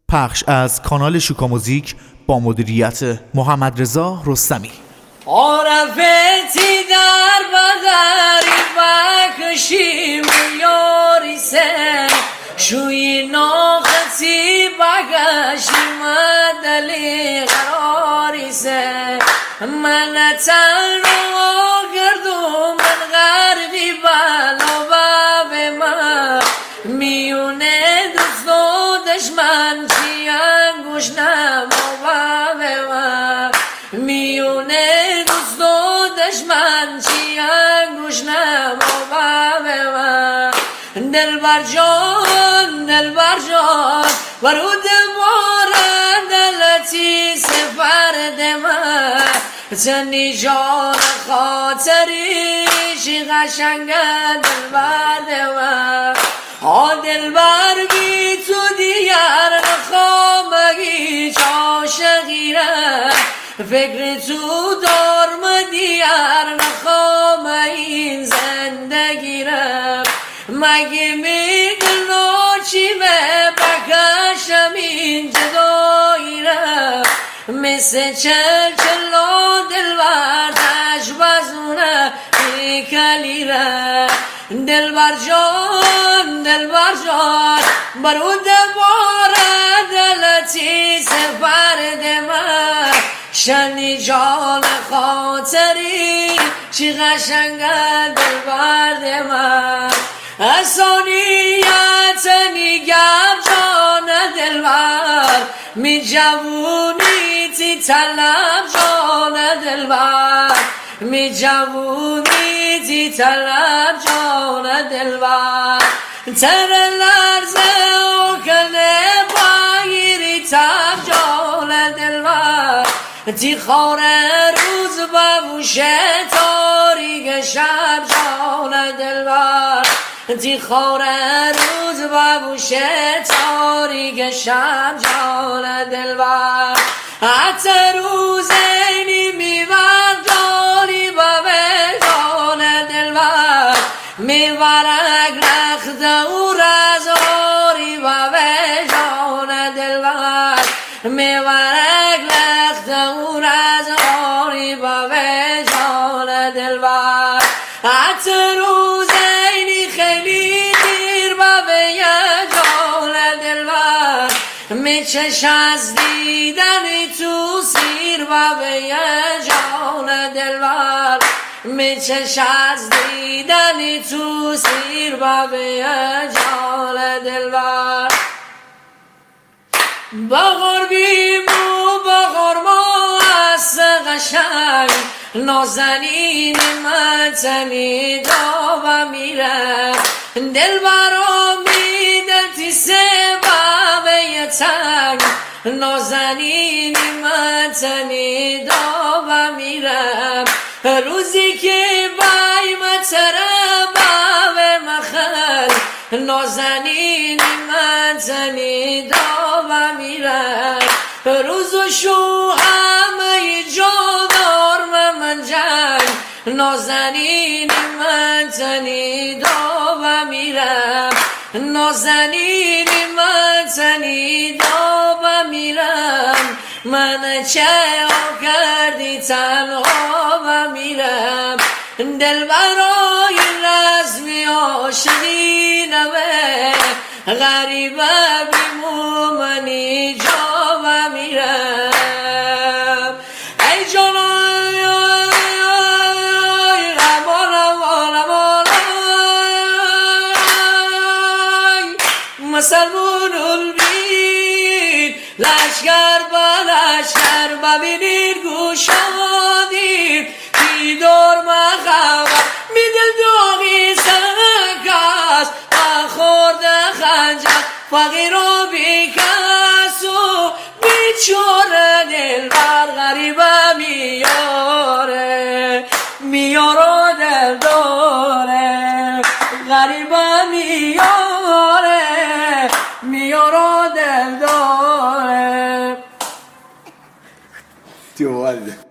پخش از کانال شوکا موزیک با مدیریت محمد رضا رستمی. عرفتی در بدری بکشیم یاری سه شوی ناختی بکشیم دلی قراری سه من تنها گردم من غربی بلا باب من میونه دوست و دشمن چی انگوش نما باب من میونه دوست و دشمن چی انگوش نما باب من دلبر جان برود مارن دلتی سفرد من تنی جان خاطری چی قشنگ دلبر من دلبر بی تو دیگر نخوامگی عاشقیره فکر تو دارم دیگر نخوام این زندگی را مگه میگن چی به بکشم این جدایی را مثل چلچلا دلبر تشبزونه کلی را دلبر جان برود باره دلتی سفرد من شنی جان خاطری چی قشنگ دلبر من اسانیت نیگم جان دلبر می جوونی تی طلب جان دلبر می جوونی تی طلب جان دلبر تر لرزه و کنه باگیری تب جان دلبر تی خاره روز ببوشه تاریک شب جان دلبر تی خاره روز ببوشه تاریک شب جان دلبر حتی روز اینی میبر جانی ببه جان دلبر میبرک رخت و رزاری ببه جان دلبر میبرک لخت و رزاری ببه جان دلبر حتی روز اینی خیلی دیر ببه جان دلبر میچش از دیدنی تو سیر ببه جان دلبر میچش از دیدنی تو سیر ببه جان دلبر بغار بیمو بغار ما از قشنگ نازنین من تنی داو میره دل برامی دلتی سبب تنگ نازنین من تنی داو میرم روزی که بایم تربه مخل نازنین من تنی داو میرم روز و شو همه جا دارم من جنگ نازنین من تنی داو میرم نازنین من تنی داو میرم من چه کردی تنها و میرم دل برای رزمی عاشقی نوه غریبه بیمو منی جا و میرم ای جانای مسلمون البین لشکر با لشکر ببینید گوشادید بیدار مخواه میدل داغی سکست خورده خنجر فقیر و بیکس و بیچاره دل بر غریبه میاره و دل داره غریبه میاره و دل داره